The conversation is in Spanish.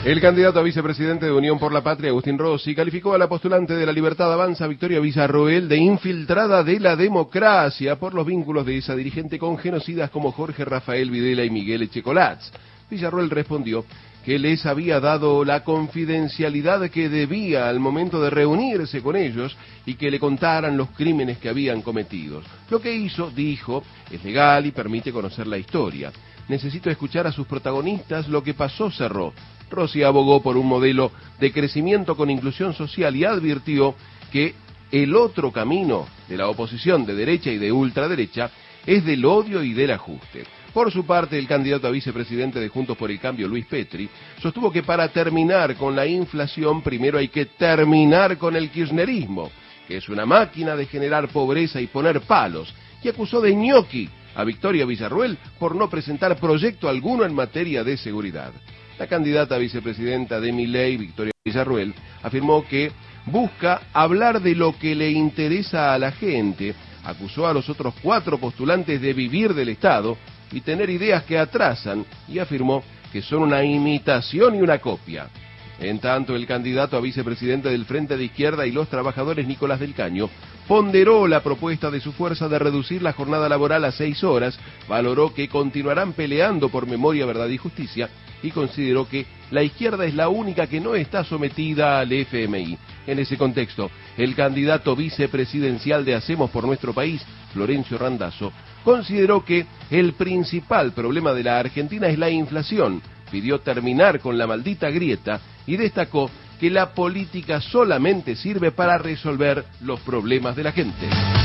El candidato a vicepresidente de Unión por la Patria, Agustín Rossi, calificó a la postulante de La Libertad Avanza, Victoria Villarroel, de infiltrada de la democracia por los vínculos de esa dirigente con genocidas como Jorge Rafael Videla y Miguel Echecolatz. Villarroel respondió que les había dado la confidencialidad que debía al momento de reunirse con ellos y que le contaran los crímenes que habían cometido. Lo que hizo, dijo, es legal y permite conocer la historia. Necesito escuchar a sus protagonistas, lo que pasó cerró. Rossi abogó por un modelo de crecimiento con inclusión social y advirtió que el otro camino de la oposición de derecha y de ultraderecha es del odio y del ajuste. Por su parte, el candidato a vicepresidente de Juntos por el Cambio, Luis Petri, sostuvo que para terminar con la inflación primero hay que terminar con el kirchnerismo, que es una máquina de generar pobreza y poner palos, y acusó de ñoqui a Victoria Villarroel por no presentar proyecto alguno en materia de seguridad. La candidata a vicepresidenta de Milei, Victoria Villarroel, afirmó que busca hablar de lo que le interesa a la gente, acusó a los otros 4 postulantes de vivir del Estado y tener ideas que atrasan, y afirmó que son una imitación y una copia. En tanto, el candidato a vicepresidente del Frente de Izquierda y los Trabajadores, Nicolás del Caño, ponderó la propuesta de su fuerza de reducir la jornada laboral a 6 horas, valoró que continuarán peleando por memoria, verdad y justicia, y consideró que la izquierda es la única que no está sometida al FMI. En ese contexto, el candidato vicepresidencial de Hacemos por Nuestro País, Florencio Randazzo, consideró que el principal problema de la Argentina es la inflación, pidió terminar con la maldita grieta y destacó que la política solamente sirve para resolver los problemas de la gente.